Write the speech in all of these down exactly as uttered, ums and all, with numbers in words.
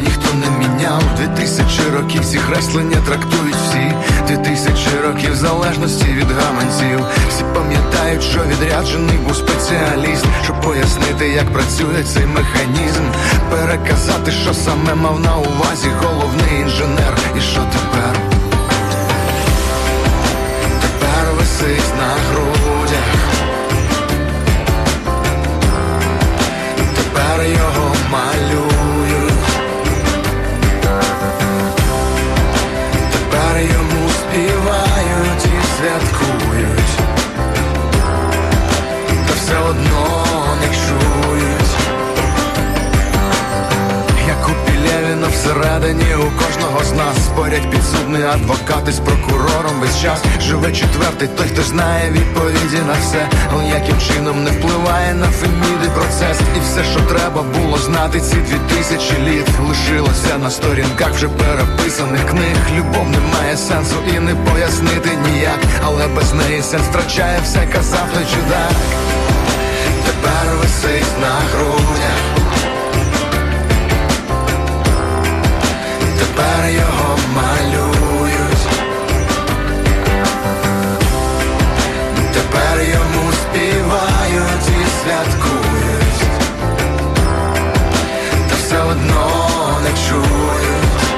ніхто не міняв. Дві тисячі років ці креслення трактують всі. Дві тисячі років залежності від гаманців. Всі пам'ятають, що відряджений був спеціаліст, щоб пояснити, як працює цей механізм. Переказати, що саме мав на увазі головний інженер. І що тепер? Тепер висить на грудях. Тепер його малюють. Тепер йому співають і святкують. Та все одно не чують. Як у Пілєвіна всередині у кожного з нас спорять підсудні адвокати з прокурором весь час. Живе четвертий, той, хто знає відповіді на все, але яким чином не впливає на Феміди процес. І все, що треба було знати ці дві тисячі літ, лишилося на сторінках вже переписаних книг. Любов не має сенсу і не пояснити ніяк, але без неї сенс втрачає все, казав той чудак. Тепер висить на грудях. Тепер його малюють. Тепер йому співають і святкують. Та все одно не чують.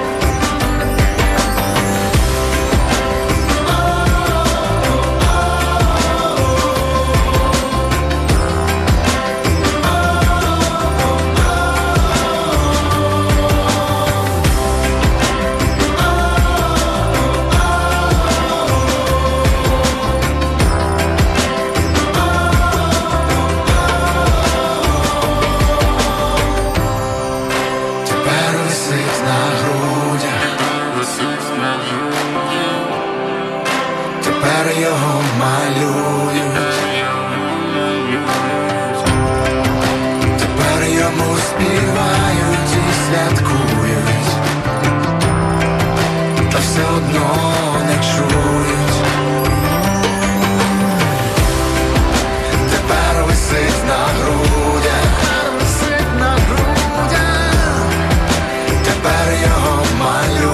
Його малюють. Тепер йому співають і святкують. Та все одно не чують. Тепер висить на грудях. Тепер висить на грудях. Тепер його малюють.